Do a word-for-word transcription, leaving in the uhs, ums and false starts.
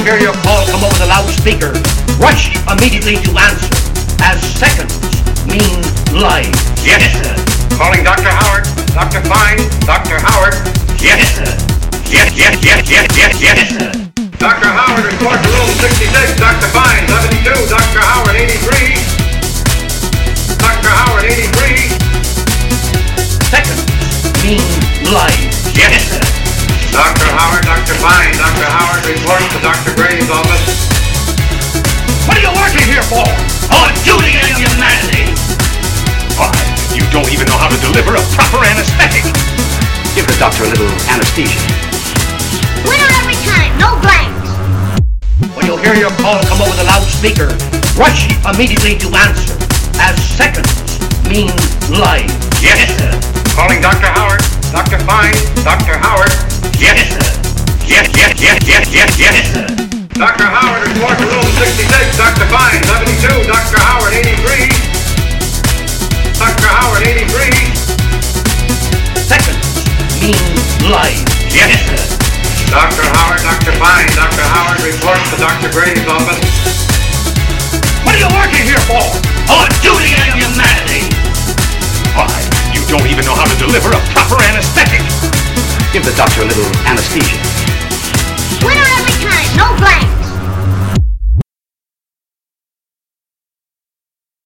hear your call come over the loudspeaker, rush immediately to answer, as seconds mean life. Yes, sir. Calling Doctor Howard. Doctor Fine. Doctor Howard. Yes, sir. Yes, yes, yes, yes, yes, yes. Yes, sir. Doctor Howard, report to room sixty-six. Doctor Fine, seventy-two. Doctor Howard, eighty-three. Doctor Howard, eighty-three. Seconds mean life. Yes, sir. Doctor Howard, Doctor Fine. Doctor Howard, report to Doctor Gray's office. What are you working here for? On duty and humanity. Why, you don't even know how to deliver a proper anesthetic. Give the doctor a little anesthesia. Winner every time, no blanks. When you hear your call come over the loudspeaker, rush immediately to answer, as seconds mean life. Yes, sir. Calling Doctor Howard. Doctor Fine. Doctor Howard. Yes, sir. Yes, yes, yes, yes, yes, yes. Yes, sir. Doctor Howard, report to room sixty-six. Doctor Fine, seventy-two. Doctor Howard, eighty-three. Doctor Howard, eighty-three. Seconds mean life. Yes, sir. Doctor Howard, Doctor Fine. Doctor Howard, report to Doctor Gray's office. What are you working here for? On duty and humanity. Why, you don't even know how to deliver a proper anesthetic. Give the doctor a little anesthesia. Winner every time, no blanks.